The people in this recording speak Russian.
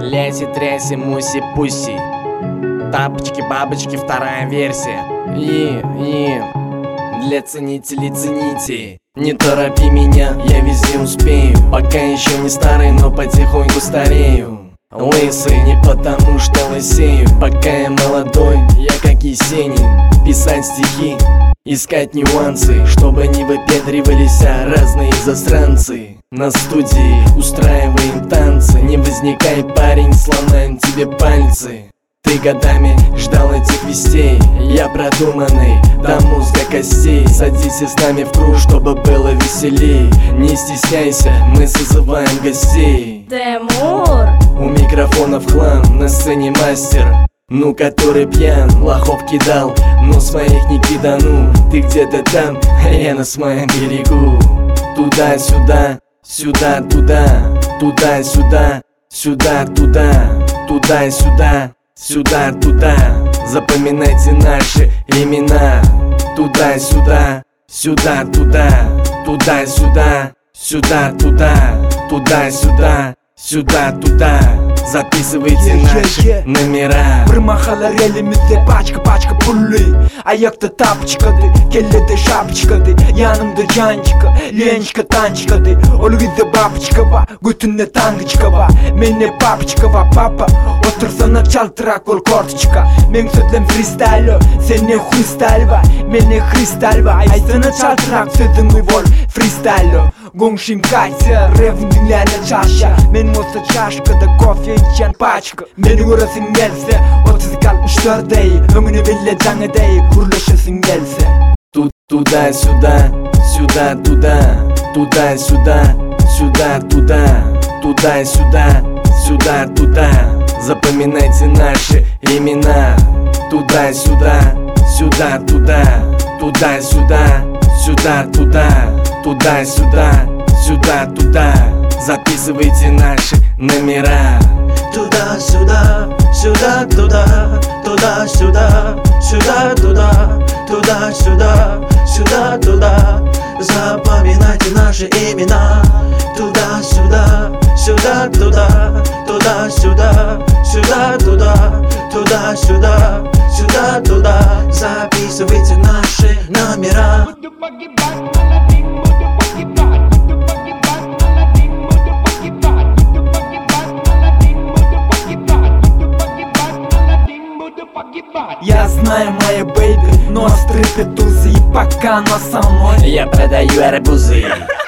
Ляси, тряси, муси, пуси. Тапочки, бабочки, вторая версия. Для ценителей цените. Не торопи меня, я везде успею. Пока еще не старый, но потихоньку старею. Лысый не потому что лысею. Пока я молодой, я как Есенин. Писать стихи, искать нюансы, чтобы не выпендривались разные засранцы. На студии устраиваем танцы. Не возникай, парень, сломаем тебе пальцы. Ты годами ждал этих вестей. Я продуманный, до мозга костей. Садись с нами в круг, чтобы было веселей. Не стесняйся, мы созываем гостей. Тимур! У микрофонов хлам, на сцене мастер. Ну, который пьян, лохов кидал, но своих не кидану. Ты где-то там, а я на своем берегу. Туда-сюда, сюда-туда, туда-сюда, сюда-туда, туда-сюда, сюда-туда. Запоминайте наши имена. Туда-сюда, сюда-туда, туда-сюда, сюда-туда, туда-сюда, сюда-туда. Записывайте наши номера. Bir mahalla elimizde paçka pulli. Ayakta tapçikadı, kellede şapçikadı. Yanımda cancıka, lençka tançikadı. Olgizde babçika va, götünde tangıçka va. Menne papçika va papa. Otursana çaltırak ol kortçika. Men sözlem freestyle, senne freestyle va. Menne kristal va. Ay sana çaltırak sözümü vol freestyle. Gongşim kaysa, revun dinlene çarşa. Men olsa çarşkada kofe içen paçka. Menin orasın gelse 30-64 değil. Ömünü bile canı değil. Kurlaşasın gelse. Туда-сюда, сюда-туда, туда-сюда, сюда-туда, туда-сюда, сюда-туда. Запоминайте наши имена. Туда-сюда, сюда-туда, туда-сюда, сюда-туда, туда-сюда, сюда-туда. Записывайте наши номера. Туда-сюда, сюда-туда, туда-сюда, сюда-туда, туда-сюда, сюда-туда. Запоминайте наши имена. Туда-сюда, сюда-туда, туда-сюда, сюда-туда, туда-сюда, сюда-туда. Записывайте наши номера. Я знаю, моя бэйби, но стрипы тузы. И пока она со мной, я продаю арбузы.